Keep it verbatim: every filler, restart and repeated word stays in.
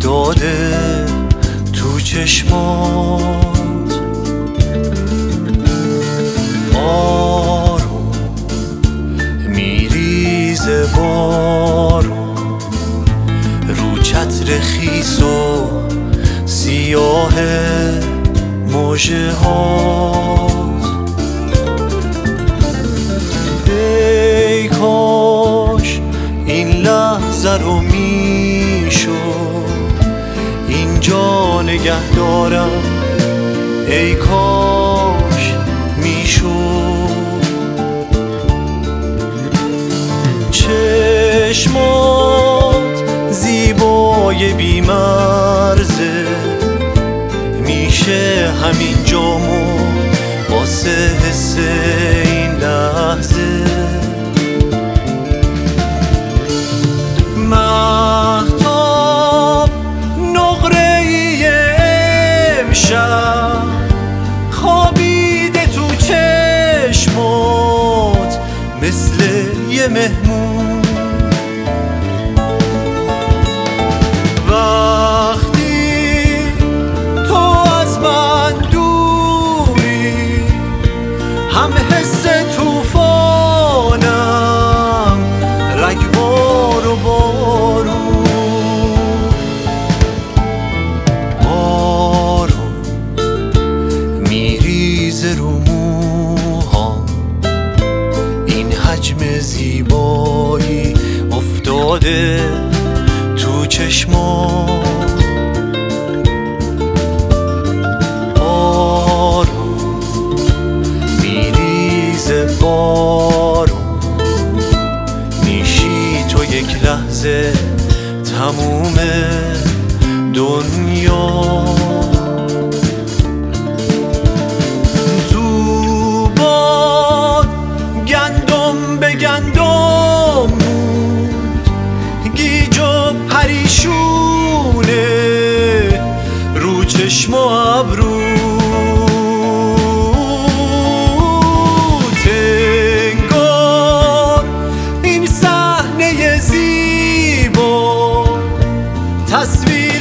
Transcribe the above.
افتاده تو چشمات. آروم میریزه بارون رو چتر خیس و سیاه مژه هات. ای کاش این لحظه رو میشد اینجا نگه دارم، ای کاش میشد. چشمات زیبای بی‌مرزه، میشه همین جامو واسه حس این لحظه. مهتاب نقره‌ای امشب خوابیده تو چشمات مثل یه مهمون. وقتی تو از من دوری هم حس توفانم رگبار و بارون. آروم میریزه رو موهام، این حجم زیبایی افتاده تو چشمام. آروم میریزه بارون، میشی تو یک لحظه تموم دنیا. تو باد گندم به گندم بود، گیج و پریشونه رو چشم و ابرو. انگار این صحنه زیبا تصویر